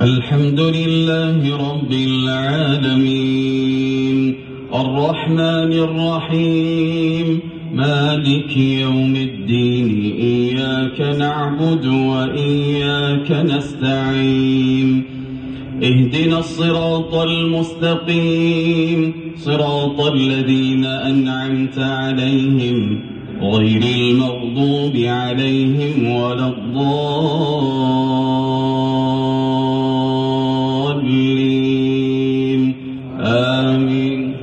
الحمد لله رب العالمين الرحمن الرحيم مالك يوم الدين إياك نعبد وإياك نستعين اهدنا الصراط المستقيم صراط الذين أنعمت عليهم غير المغضوب عليهم ولا الضالين آمين.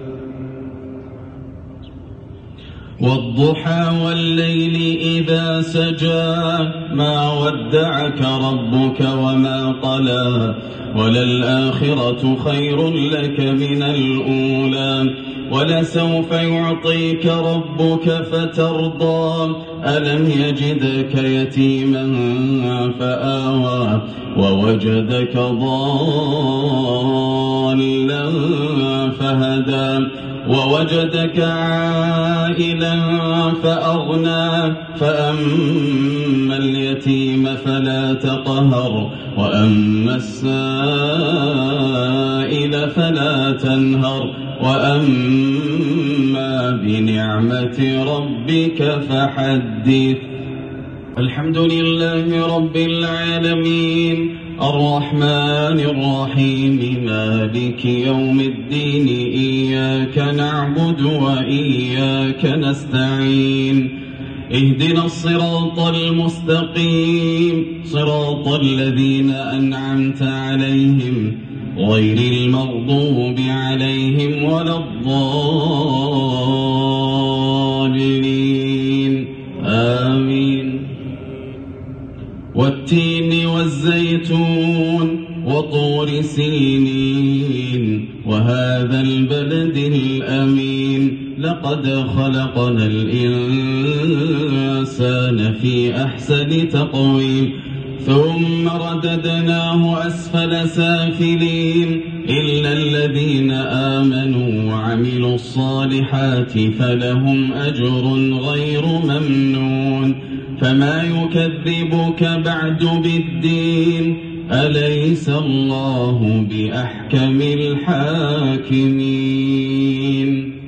والضحى والليل إذا سجى ما ودعك ربك وما قلى وللآخرة خير لك من الأولى ولسوف يعطيك ربك فترضى ألم يجدك يتيما فآوى ووجدك ضالا فهدى ووجدك عائلا فأغنى فأما اليتيم فلا تقهر وأما السائل فلا تنهر وأما بنعمة ربك فحدث. الحمد لله رب العالمين الرحمن الرحيم مالك يوم الدين إياك نعبد وإياك نستعين اهدنا الصراط المستقيم صراط الذين أنعمت عليهم غير المغضوب عليهم ولا الضالين آمين. والتين والزيتون وطور سينين وهذا البلد الأمين لقد خلقنا الإنسان في أحسن تقويم ثم رددناه أسفل سافلين إلا الذين آمنوا وعملوا الصالحات فلهم أجر غير ممنون. فما يكذبك بعد بالدين أليس الله بأحكم الحاكمين.